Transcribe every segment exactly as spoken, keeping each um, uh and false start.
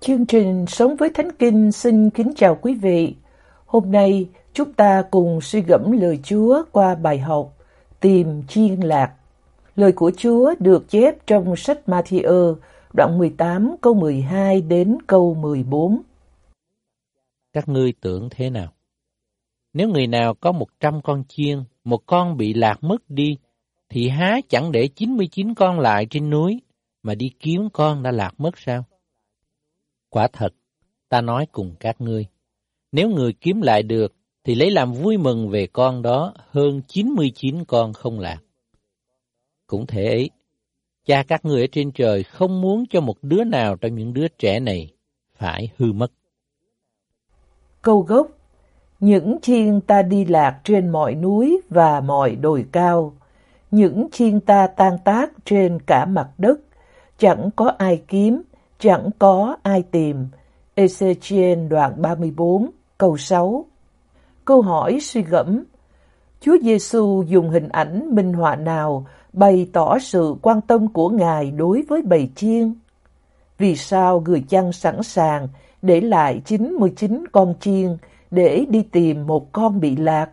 Chương trình Sống với Thánh Kinh xin kính chào quý vị. Hôm nay chúng ta cùng suy gẫm lời Chúa qua bài học Tìm chiên lạc. Lời của Chúa được chép trong sách Ma-thi-ơ đoạn mười tám câu mười hai đến câu mười bốn. Các ngươi tưởng thế nào? Nếu người nào có một trăm con chiên, một con bị lạc mất đi, thì há chẳng để chín mươi chín con lại trên núi, mà đi kiếm con đã lạc mất sao? Quả thật, ta nói cùng các ngươi, nếu người kiếm lại được, thì lấy làm vui mừng về con đó hơn chín mươi chín con không lạc. Cũng thế ấy, Cha các ngươi ở trên trời không muốn cho một đứa nào trong những đứa trẻ này phải hư mất. Câu gốc: những chiên ta đi lạc trên mọi núi và mọi đồi cao, những chiên ta tan tác trên cả mặt đất, chẳng có ai kiếm, chẳng có ai tìm. Ê-xê-chi-ên đoạn ba mươi bốn, câu sáu. Câu hỏi suy gẫm: Chúa Giêsu dùng hình ảnh minh họa nào bày tỏ sự quan tâm của Ngài đối với bầy chiên? Vì sao người chăn sẵn sàng để lại chín mươi chín con chiên để đi tìm một con bị lạc?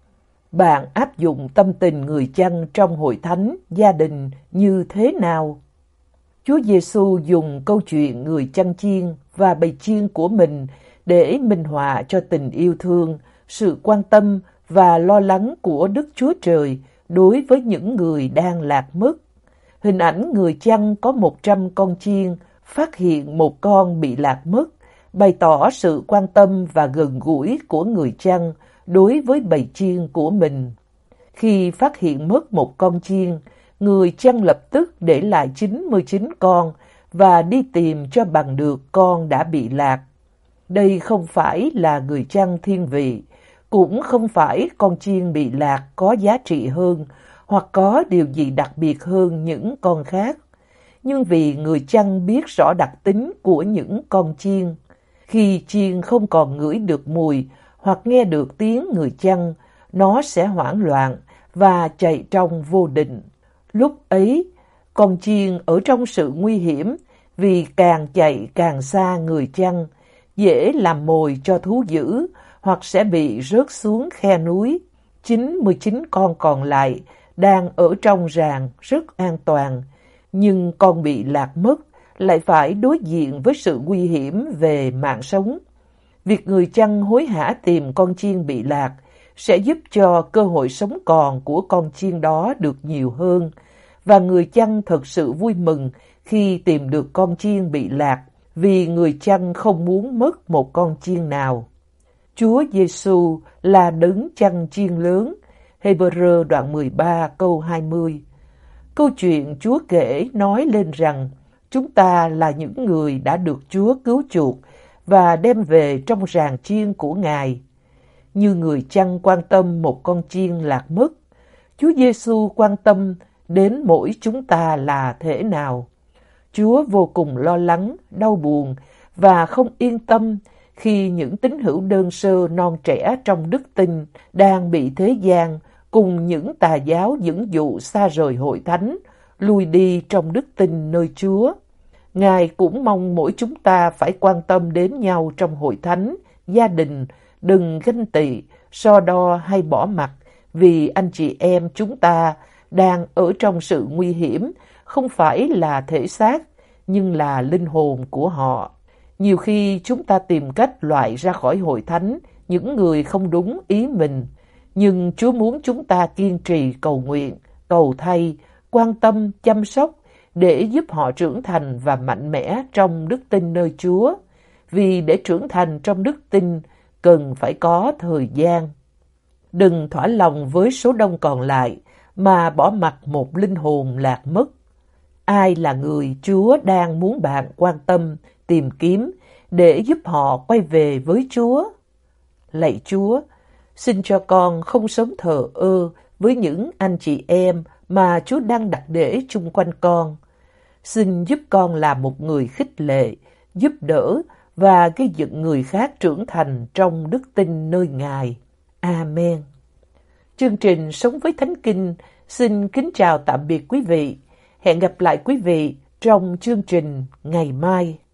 Bạn áp dụng tâm tình người chăn trong hội thánh, gia đình như thế nào? Chúa Giêsu dùng câu chuyện người chăn chiên và bầy chiên của mình để minh họa cho tình yêu thương, sự quan tâm và lo lắng của Đức Chúa Trời đối với những người đang lạc mất. Hình ảnh người chăn có một trăm con chiên phát hiện một con bị lạc mất, bày tỏ sự quan tâm và gần gũi của người chăn đối với bầy chiên của mình. Khi phát hiện mất một con chiên, người chăn lập tức để lại chín mươi chín con và đi tìm cho bằng được con đã bị lạc. Đây không phải là người chăn thiên vị, cũng không phải con chiên bị lạc có giá trị hơn hoặc có điều gì đặc biệt hơn những con khác. Nhưng vì người chăn biết rõ đặc tính của những con chiên, khi chiên không còn ngửi được mùi hoặc nghe được tiếng người chăn, nó sẽ hoảng loạn và chạy trong vô định. Lúc ấy, con chiên ở trong sự nguy hiểm vì càng chạy càng xa người chăn, dễ làm mồi cho thú dữ hoặc sẽ bị rớt xuống khe núi. chín mươi chín con còn lại đang ở trong ràng rất an toàn, nhưng con bị lạc mất lại phải đối diện với sự nguy hiểm về mạng sống. Việc người chăn hối hả tìm con chiên bị lạc sẽ giúp cho cơ hội sống còn của con chiên đó được nhiều hơn, và người chăn thật sự vui mừng khi tìm được con chiên bị lạc, vì người chăn không muốn mất một con chiên nào. Chúa Giêsu là đấng chăn chiên lớn. Hê-bơ-rơ đoạn mười ba câu hai mươi. Câu chuyện Chúa kể nói lên rằng chúng ta là những người đã được Chúa cứu chuộc và đem về trong ràng chiên của Ngài. Như người chăn quan tâm một con chiên lạc mất, Chúa Giêsu quan tâm đến mỗi chúng ta là thế nào. Chúa vô cùng lo lắng, đau buồn và không yên tâm khi những tín hữu đơn sơ non trẻ trong đức tin đang bị thế gian cùng những tà giáo dẫn dụ xa rời hội thánh, lùi đi trong đức tin nơi Chúa. Ngài cũng mong mỗi chúng ta phải quan tâm đến nhau trong hội thánh, gia đình, đừng ganh tị, so đo hay bỏ mặc, vì anh chị em chúng ta đang ở trong sự nguy hiểm, không phải là thể xác, nhưng là linh hồn của họ. Nhiều khi chúng ta tìm cách loại ra khỏi hội thánh những người không đúng ý mình, nhưng Chúa muốn chúng ta kiên trì cầu nguyện, cầu thay, quan tâm, chăm sóc để giúp họ trưởng thành và mạnh mẽ trong đức tin nơi Chúa. Vì để trưởng thành trong đức tin cần phải có thời gian. Đừng thỏa lòng với số đông còn lại mà bỏ mặc một linh hồn lạc mất. Ai là người Chúa đang muốn bạn quan tâm, tìm kiếm để giúp họ quay về với Chúa? Lạy Chúa, xin cho con không sống thờ ơ với những anh chị em mà Chúa đang đặt để chung quanh con. Xin giúp con là một người khích lệ, giúp đỡ và gây dựng người khác trưởng thành trong đức tin nơi Ngài. Amen. Chương trình Sống với Thánh Kinh xin kính chào tạm biệt quý vị. Hẹn gặp lại quý vị trong chương trình ngày mai.